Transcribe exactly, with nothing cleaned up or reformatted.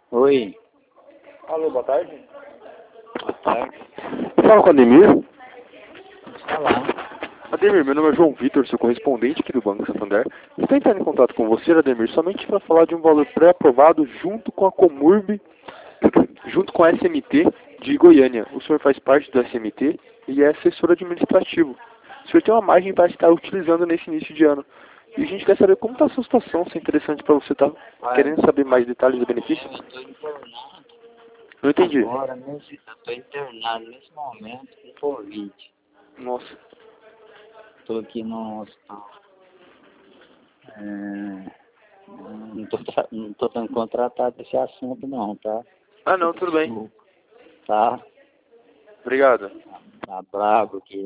Oi. Alô, boa tarde. Boa tarde. Fala com o Ademir. Falar. Ademir, meu nome é João Vitor, sou correspondente aqui do Banco Santander. Estou entrando em contato com você, Ademir, somente para falar de um valor pré-aprovado junto com a Comurb, junto com a S M T de Goiânia. O senhor faz parte do S M T e é assessor administrativo. O senhor tem uma margem para estar utilizando nesse início de ano. E a gente quer saber como está a sua situação, se é interessante para você estar querendo saber mais detalhes do benefício. Eu estou internado. Não entendi. Agora, nesse, eu estou internado nesse momento com Covid. Nossa. Estou aqui no hospital. É, não estou não tô dando contratado desse assunto não, tá? Ah não, tudo bem. Tá? Obrigado. Tá brabo aqui.